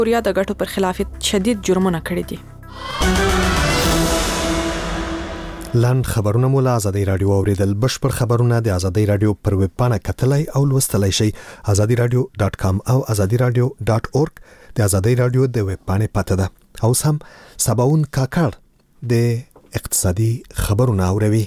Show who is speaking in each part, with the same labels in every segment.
Speaker 1: کوریا د ګټو پر خلاف شدید جرمونه کړي دي.
Speaker 2: لاند خبرونه مو له آزادۍ رادیو اوریدل. بشپړ خبرونه د آزادۍ رادیو پر ویب پاڼه کتلای او لوستلای شئ. azadiradio.com او azadiradio.org د آزادۍ رادیو د ویب پاڼې پته ده. اوس هم سباون کاکړ د اقتصادي خبرونه اوروي.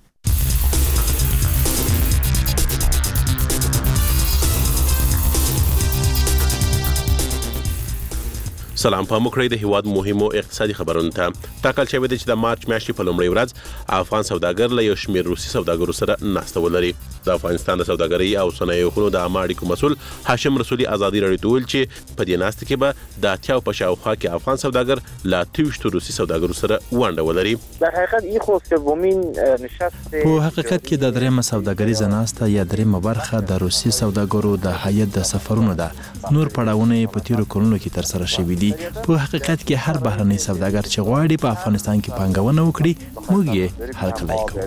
Speaker 3: سلام په مکرې د هیواد مهمو اقتصادي خبرونو ته. ټاکل شوی دی چې د مارچ میاشتې په لومړۍ ورځ افغان سوداګر له یو شمېر روسي سوداګرو سره ناسته ولري. د افغانستان د سوداګرۍ او صنایعو خونو د عامه اړیکو مسؤل هاشم رسولي ازادي راډیو ته ویل چې په دې ناسته کې به د اتیاو په شاوخوا کې افغان سوداګر له 23 روسي سوداګرو سره ونډه ولري.
Speaker 4: در حقیقت این خو سومین نشست
Speaker 5: په حقیقت کې د درېمه سوداګریزه ناسته یا درېمه برخه د روسي سوداګرو د هیئت د سفرونو ده. نور پړاوونه په تیرو کلونو کې تر سره شوي دي. په حقیقت کې هر بهرنی سوداګر چې غواړي په افغانستان کې پانګونه وکړي موږ یې هرکلی کوو.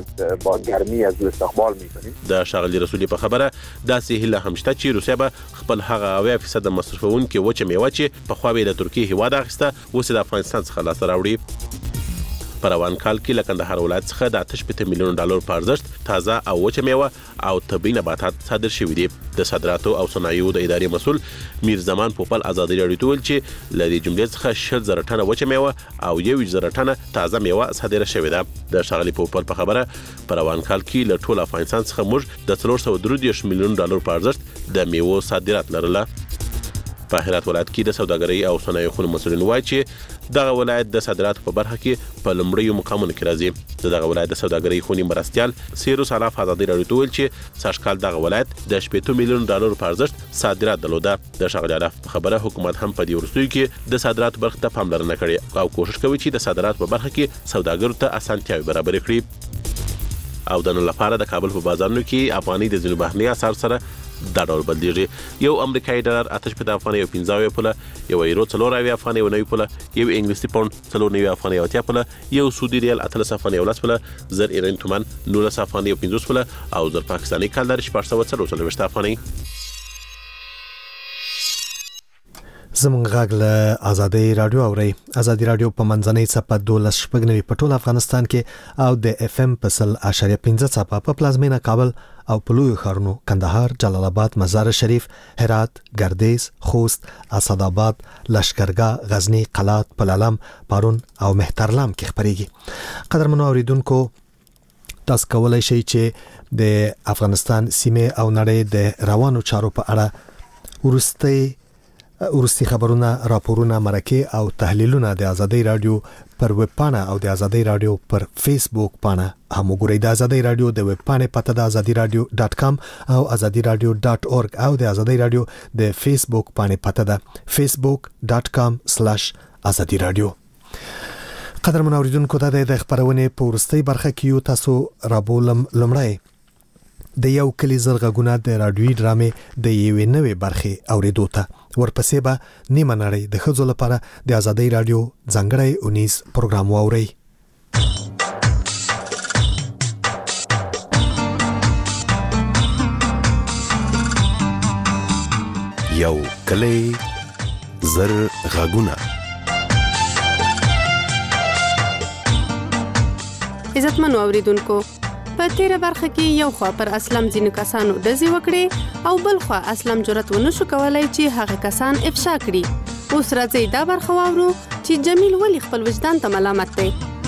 Speaker 3: د ښاغلي رسولي په خبره داسې هیله هم شته چې روسیه به خپل هغه 80% مصرفونکي وچه میوه چې پخوا یې د ترکیې هیواد اخیسته اوس د افغانستان څخه لاسته راوړي. په روان کال کې له کندهار ولایت څخه د 8 میلیون ډالر په ارزښت تازه او وچه میوه او طبي نباتات صادر شوي دي. د صادراتو او صنایعو د ادارې مسؤل میر زمان پوپل آزادي راډیو ته ویل چې له دې جملې څخه 60,000 ټنه وچه میوه او 21,000 ټنه تازه میوه صادره شوې ده. د ښاغلي پوپل په خبره په روان کال کې له ټول افغانستان څخه موږ د 433 میلیون ډالر په ارزښت د میوو صادرات لرله. په هرات ولایت کې د سوداګرۍ او صنایعو خونو مسؤلین وایي چې دغه ولایت د صادراتو په برخه کې په لومړیو مقامونو کې راځي. دغه ولایت د سوداګرۍ خونې مرستیال سیروس الاف آزادي راډیو ته ویل چې سږکال دغه ولایت د 80 میلیون ډالر په ارزښت صادرات درلوده. د ښاغلي الاف په خبره حکومت هم په دې وروستیو کې د صادراتو برخه ته پاملرنه کړې او کوشش کوي چې د صادراتو په برخه کې سوداګرو ته اسانتیاوې برابر کړي. او د نن لپاره د کابل په بازارونو کې افغاني د ځینو بهرني اسعارو سره دا ډول بدلیږي. یو امریکایي ډالر 8 افغانۍ او 15 پوله، یو یورو 4 افغانۍ او 9 پوله، یو انګلیسي پاوند 4 افغانۍ او 10 پوله، یو سعودي ریال 8 افغانۍ او 10 پوله، زر ایرانی تومان 19 افغانۍ او 50 پوله او زر پاکستاني کالر 440 افغانۍ.
Speaker 2: زمونږ غږ له آزادۍ رادیو اوري. آزادۍ رادیو په منځنۍ څپه 12.9 په ټول افغانستان کې او د اف ام په 0.5 څپه په پلازمینه کابل او په لویو ښارونو کندهار، جلال آباد، مزار شریف، هرات، ګردیز، خوست، اسداباد، لشکرګاه، غزنی، قلات، پلالم، پارون او مهترلام کې خبريږي. قدرمنو اوریدونکو، تاسو کولای شئ چې د افغانستان سیمه او نړۍ د روانو چارو په اړه ورستي خبرونه، راپورونه، مرکه او تحلیلونه د آزادۍ رادیو پر ویب پاڼه او د آزادۍ رادیو پر فیسبوک پاڼه هم وګورئ. د آزادۍ رادیو د ویب پاڼې پته د azadiradio.com او azadiradio.org او د آزادۍ رادیو د فیسبوک پاڼې پته ده facebook.com/azadiradio. قدرمن اوریدونکو، دا د خبرونه په ورستي برخه کې یو تاسو رابولم. لمړی د یو کلی زرغونه د رادیوي ډرامې د یوې نوې برخې اوریدو ته، ورپسې به نیمه نړۍ د ښځو لپاره د آزادۍ رادیو ځانګړی اونیز پروګرام واورئ.
Speaker 6: یو کلی زرغونه.
Speaker 7: عزتمنو اوریدونکو، په تیره برخه کې یو خوا پر اسلام ځینو کسانو ډزې وکړې او بل خوا اسلام جرأت ونه شو کولای چې هغه کسان افشا کړي. اوس راځي دا برخه واورو چې جمیل ولی خپل وجدان ته ملامت دی.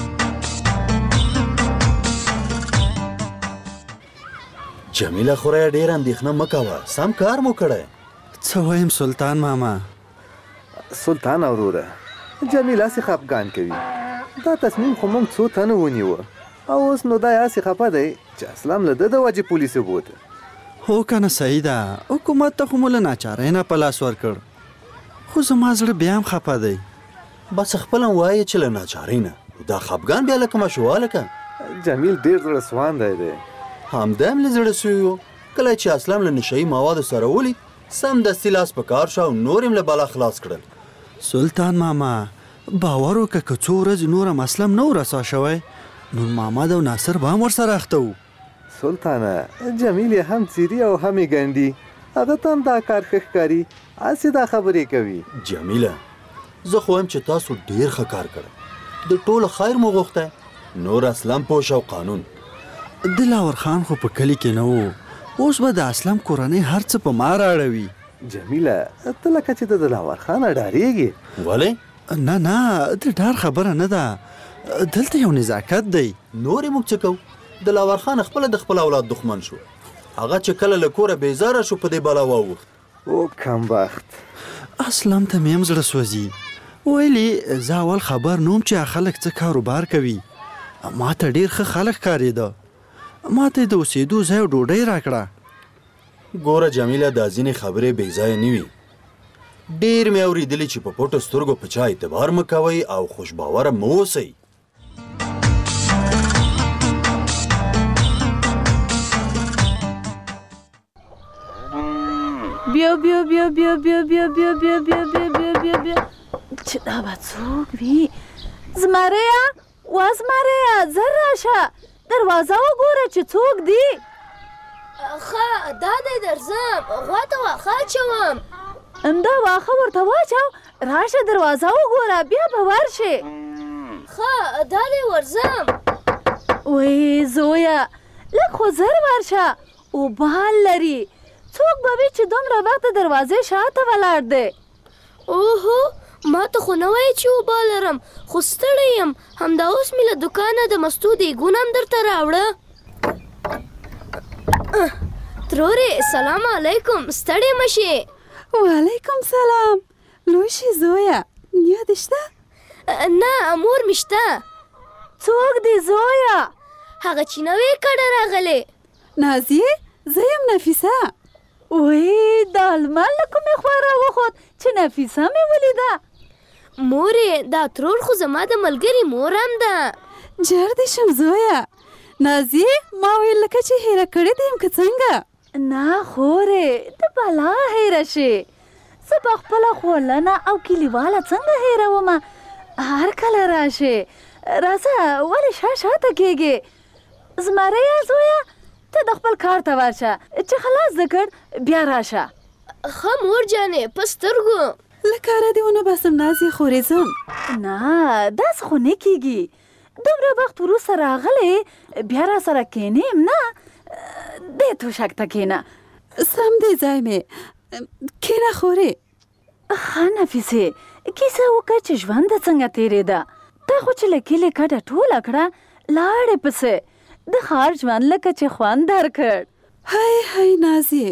Speaker 8: جمیله خوره ډیر اندېښنه مه کوه، سم کار مو کړی.
Speaker 9: څه وایم سلطان ماما؟
Speaker 10: سلطان اوروره، جمیله سي خفګان کوي. دا تصمیم خو موږ څو تنه ونیوه او اوس نو دا یاسې خفه دی چې اسلام له ده د وجې پولیسو بوته.
Speaker 9: هو کنه صحیح ده، حکومت ته خو مو له ناچارۍ نه په لاس ورکړ، خو زما زړه بیا هم خفه دی.
Speaker 8: بس خپله وایې چې له ناچارۍ نه، دا خفګان بیا لکه مشواله که.
Speaker 10: جمیل ډېر زړه سوانده دی.
Speaker 8: همدا هم له زړه سوی و. کله چې اسلام له نشهیي موادو سره ولید، سمدستي لاس په کار شو او نور هم له بلا خلاص کړل.
Speaker 9: سلطان ماما، باور وکړه که څو ورځې نور هم اسلام نه و رسوا شوی، نور محمد او ناصر به هم ورسره اخته و.
Speaker 10: سلطانه، جمیل هم څیري او هم یې ګنډي. هغه ته هم دا کار ښه ښکاري هسې دا خبرې کوي.
Speaker 8: جمیله زه خو وایم چې تاسو ډېر ښه کار کړی، د ټولو خیر مو غوښتی، نور اسلم پوش او قانون.
Speaker 9: دلاور خان خو په کلي کې نه و، اوس به د اسلم کورنۍ هر څه په ما راړوي.
Speaker 10: جمیله ته لکه چې د دلاور خانه ډارېږي.
Speaker 8: ولې؟
Speaker 9: نه د ډار خبره نه ده، دلته یو نزاکت دی.
Speaker 8: نورې موږ څه کوو؟ دلاور خان خپله د خپل اولاد دښمن شو، هغه چې کله له کوره بیزاره شو په دې بلا واوښت.
Speaker 10: او کمبخت
Speaker 9: اسلم ته مې هم زړه سوځي، ویلي زه اول خبر نوم چې خلک څه کاروبار کوي. ما ته ډېر ښه خلک ښکارېده، ما ته د اوسېدو ځای او ډوډۍ راکړه.
Speaker 8: ګوره جمیله دا ځینې خبرې بې ځایه نه وي. ډېر مې اورېدلي چې په پټو سترګو په چا اعتبار مه کوئ او خوشباوره مه اوسئ.
Speaker 11: بیا چې دا به څوک وي؟ زمریه زر راشه، دروازه وګوره چې څوک دی.
Speaker 12: ښه دا دی درځم، غوا ته واښه اچوم.
Speaker 11: همدا واښه ورته واچو، راشه دروازه وګوره بیا به ورشې.
Speaker 12: ښه دا دی ورځم.
Speaker 11: وی زویه لږ خو زر ورشه، اوبه حل لري. څوک به وي چې دومره وخت د دروازې شاته ولاړ دی؟
Speaker 12: اوهو ما ته خو نه وایي چې اوبه لرم، خو ستړی یم. همدا اوس مې له دوکانه د مستو دیګونه هم درته راوړه. ترورې سلام علیکم، ستړی مه شې.
Speaker 7: وعلیکم سلام. لوی شي زویه، نیا دې شته؟
Speaker 12: نه مور مې شته.
Speaker 11: څوک دی زویه؟
Speaker 12: هغه چې نوې کډه راغلې.
Speaker 7: نازیې زه یم نفیسه.
Speaker 11: وی دا لمر له کومې خوا راوخوت چې نفیسه مې ولیده؟
Speaker 12: مورې دا ترور خو زما د ملګري مور هم ده.
Speaker 7: جر دې شم زویه. نازیې ما ویل لکه چې هیره کړې دې یم که څنګه؟
Speaker 11: نه خورې د بلا هیره شې، زه به خپله خولنه او کلیواله څنګه هیرومه؟ هر کله راشې. راځه ولې شاته کېږې؟ زمریه زویه ته د خپل کار ته ورشه، چې خلاص دې کړ بیا راشه.
Speaker 12: ښه مور جانې په سترګو.
Speaker 7: له کاره دې ونه باسم نازیې خورې ځم.
Speaker 11: نه داسې خو نه کېږي، دومره وخت وروسته راغلی بیا را سره کښېنیم نه؟ دې توشک ته کښېنه.
Speaker 7: سم دې ځای مې کښېنه خورې.
Speaker 11: ښه نفیسې کیسه وکړه چې ژوند د څنګه تېرېده. تا خو چې له کلي کډه ټوله کړه لاړې پسې، د ښار ژوند لکه چې خوند درکړ.
Speaker 7: هی نازیې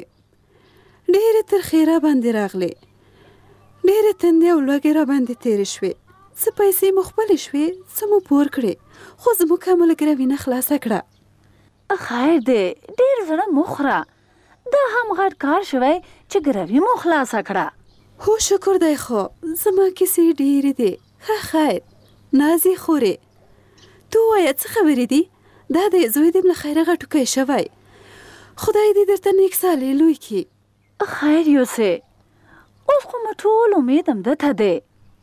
Speaker 7: ډېرې ترخې را باندې راغلې، ډېرې تندې او لوږې را باندې تېرې شوې. څه پیسې مو خپلې شوې، څه مو پور کړې، خو زموږ هم ملګره وینه خلاصه کړه.
Speaker 11: خیر دی ډېر زړه مه خوره، دا هم غټ کار شوی چې ګروي مو خلاصه کړه.
Speaker 7: هو شکر دی، خو زما کیسې ډېرې دي. ښه خیر نازیې خورې تو ووایه څه خبرې دي؟ دا دی زوی دې له خیره غټوکی شوی، خدای دې درته نیک سالې لوی کړي.
Speaker 11: خیر یوسې اوس خو مې ټول امید همده ته دی.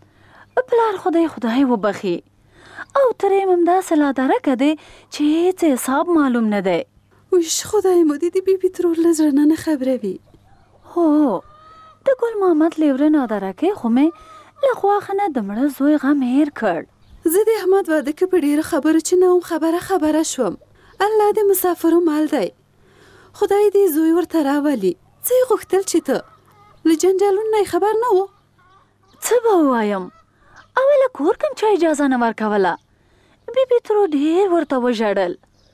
Speaker 11: پلار خدای وبخي او ترې مې همداسې لادرکه دی چې هېڅ حساب معلوم نه دی.
Speaker 7: ویش خدای مو دې د بیبي ترور له زړه نه خبروي.
Speaker 11: هو د ګل محمد لیوره نادرکې خو مې له خواښه نه د مړه زوی غم هېر کړ.
Speaker 7: زه د احمد واده کې په ډېرو خبرو چې نه وم خبره شوم. الله دې مسافرو مال دی، خدای دې زوی ورته راولي. څه یې غوښتل چې ته له جنجالونو نه خبر نه و؟
Speaker 11: څه به ووایم، اوله کور کوم چا اجازه نه ورکوله. بیبي ترور ډېر ورته وژړل.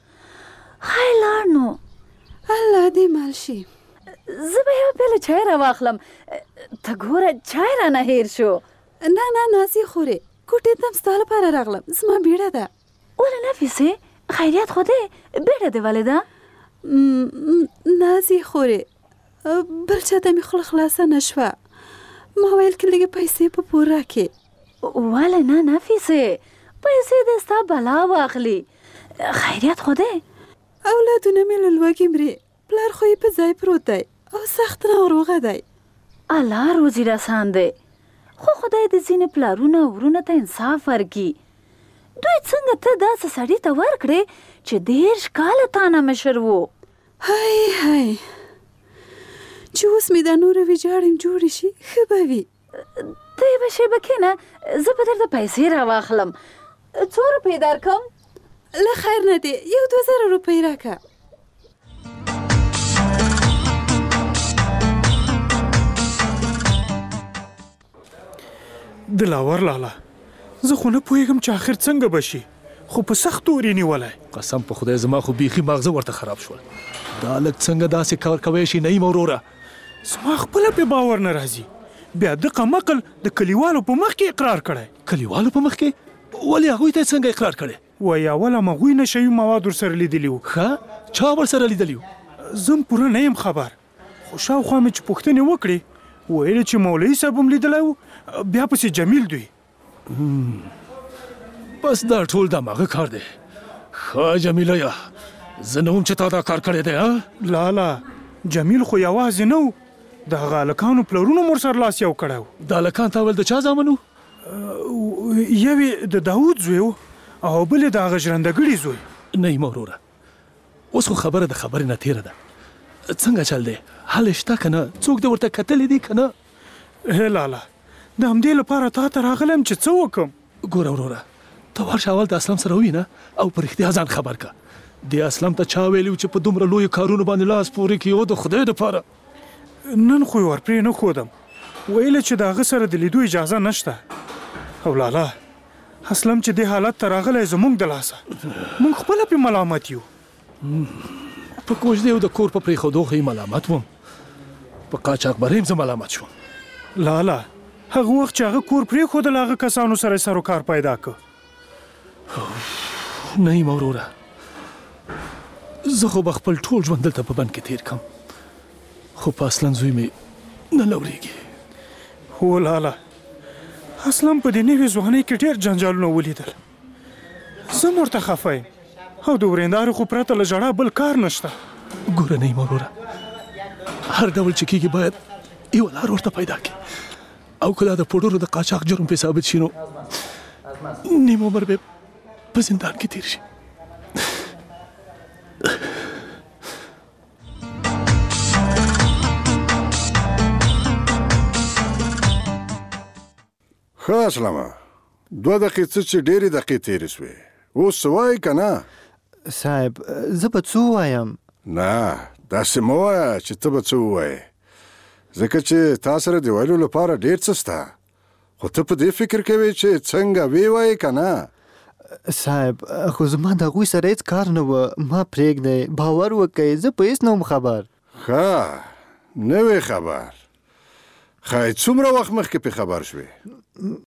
Speaker 11: ښایي لاړ نو.
Speaker 7: الله دې مال شي.
Speaker 11: زه به یو پیاله چای راواخلم، ته ګوره چای رانه هېر شو.
Speaker 7: نه نازیې خورې کوټې ته هم ستا لپاره راغلم، زما بیړه ده.
Speaker 11: ولې نفیسې خیریت خو دی، بیړه دې ولې ده؟
Speaker 7: نازیې خورې بل چا ته مې خوله خلاصه نه شوه، ما ویل که لږې پیسې په پور راکې.
Speaker 11: ولې نه نفیسې پیسې دې ستا بلا واخلي، خیریت خو دی.
Speaker 7: اولادونه مې له لوږې مري، پلار خو یې په ځای پروت دی او سخت ناروغه دی.
Speaker 11: الله روزي رسان دی، خو خدای دې ځینې پلارونه او ورونه ته انصاف ورکړي. دوی څنګه ته داسې سړي ته ورکړې چې 10 کاله تا نه مشر و؟
Speaker 7: هی
Speaker 13: چې اوس مې دا نورې ویجاړې جوړې شي ښه به وي.
Speaker 11: ته یوه شیبه کښېنه، زه به درته پیسې راواخلم. څو روپۍ درکړم؟
Speaker 13: له خیر نه دی، 1-2 روپۍ راکړه.
Speaker 14: دلاور لالا، زه خو نه پوهېږم چې آخر څنګه به شي، خو په سخت تور یې نیولی.
Speaker 15: قسم په خدای زما خو بیخي ماغزه ورته خراب شول. دا لږ څنګه داسې کار کوی شي نعیم وروره؟
Speaker 14: زما خپله پې باور نه راځي. بیا دقه مقل د کلیوالو په مخ کې اقرار کړی.
Speaker 15: کلیوالو په مخ کې؟ ولې هغوی ته څنګه اقرار کړی؟
Speaker 14: وایي اول هم هغوی نشوي مواد ورسره لیدلي وو.
Speaker 15: ښه، چا ورسره لیدلي وو؟
Speaker 14: زه هم پوره نه یم خبر، خو شاوخوا مې چې پوښتنې وکړې ویل چې مولوي صاحب هم لیدلی و، بیا پسې جمیل دوی.
Speaker 15: بس دا ټول دماغه کار دی. ښه جمیله یا زه نه وم چې تا دا کار کړی دی.
Speaker 14: لالا، جمیل خو یوازې نه و، د هغه هلکانو پلرونو هم ورسره لاس یو کړی و.
Speaker 15: دا هلکان تا ویل د چا زامن وو؟
Speaker 14: یو یې د داود زوی و او بل یې د هغه ژرندهګړي زوی.
Speaker 15: نعیم وروره، اوس خو خبره د خبرې نه تېره ده. څنګه چل دی؟ حل شته که نه؟ څوک دې ورته کتلي دي که نه؟
Speaker 14: لالا، د همدې لپاره تا ته راغلم چې څه وکړم.
Speaker 15: ګوره وروره، ته ورشه اول د اسلام سره ووینه او په رښتیا ځان خبر که. دې اسلام ته چا ویلي و چې په دومره لویو کارونو باندې لاس پورې کړي او د خدای دپاره؟
Speaker 14: نن خو یې ورپرې نه ښودم، ویله چې د هغه سره د لیدو اجازه نشته. او لالا، اسلم چې دې حالت ته راغلی زموږ د لاسه، موږ خپله پې ملامت یو.
Speaker 15: په کوژدې او د کور په پرېښودو خو یې ملامت وم، په قاچاقبرۍ هم زه ملامت شوم.
Speaker 14: لالا، هغه وخت چې هغه کور پرېښودل هغه کسانو سره یې سروکار پیدا کړ.
Speaker 15: نعیم وروره، زه خو به خپل ټول ژوند دلته په بند کې تېر کړم، خو په اصلا زوی مې نه لورېږي.
Speaker 14: هو لالا، اسلم په دې نوې ځوانۍ کې ډېر جنجالونه ولیدل. زه هم ورته خفه یم او د ورېندارې خو پرته له ژړا بل کار نشته.
Speaker 15: ګوره نعیم وروره، هر ډول چې کېږي باید یوه لار ورته پیدا کړي، او که دا د پوډرو د قاچاق جرم پې ثابت شي نو نیم عمر به په زندان کې تېر شي.
Speaker 16: ښه اسلامه، 2 دقیقې څه چې ډېرې دقیقې تېرې سوې، اوس څه وایې که نه؟
Speaker 9: صاحب، زه به څه ووایم؟
Speaker 16: نه، داسې مه وایه چې ته به څه ووایې، ځکه چې تا سره د ویلو لپاره ډېر څه سته، خو ته په دې فکر کوې چې څنګه ویې وایې که نه؟
Speaker 9: صاحب، خو زما د هغوی سره هېڅ کار نه وه، ما پرېږدئ، باور وکئ، زه په هېڅ نه وم خبر.
Speaker 16: ښه، نه وې خبر. ښایي څومره وخت مخکې پې خبر شوې؟